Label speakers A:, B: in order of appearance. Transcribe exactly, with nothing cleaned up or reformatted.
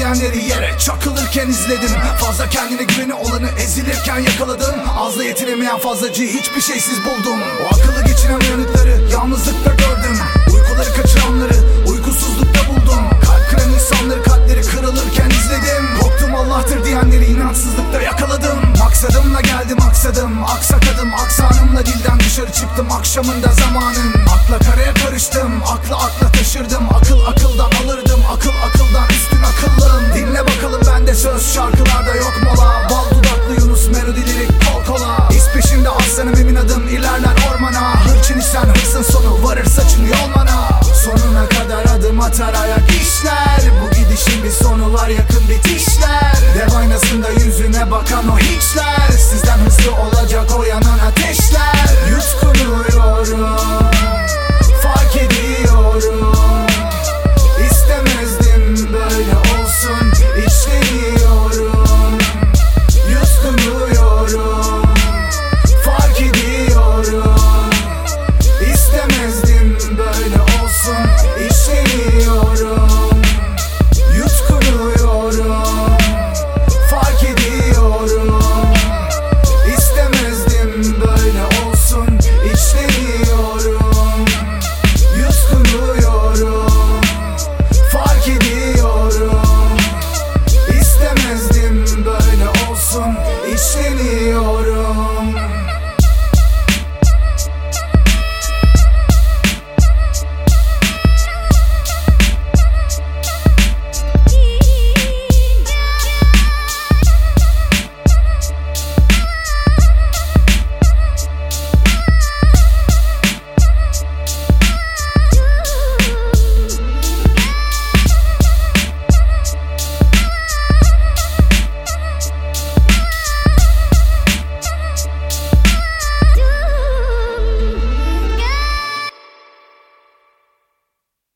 A: diyenleri yere çakılırken izledim. Fazla kendine güveni olanı ezilirken yakaladım. Azla yetinemeyen fazlacıyı hiçbir şeysiz buldum. O akıllı geçinen uyanıkları yalnızlıkta gördüm. Uykuları kaçıranları uykusuzlukta buldum. Kalp kıran insanları kalpleri kırılırken izledim. Korktum Allah'tır diyenleri inançsızlıkta yakaladım. Maksadımla geldim aksadım, aksakadım. Aksanımla dilden dışarı çıktım akşamında zamanın. Akla karaya karıştım, aklı akla taşırdım. Akıl akıldan alırdım, akıl akıldan üstün akıllım. Dinle bakalım bende söz, şarkılarda yok mola. Bal dudaklı Yunus, melodi lirik kol kola. İz peşimde aslanım, emin adım ilerler ormana. Hırçın isen hırsın sonu, varır saçın yolmana. Sonuna kadar adım atar ayak işler. Bu gidişin bir sonu var, yakın bitişler. Dev aynasında yüzüne bakan o hiçler.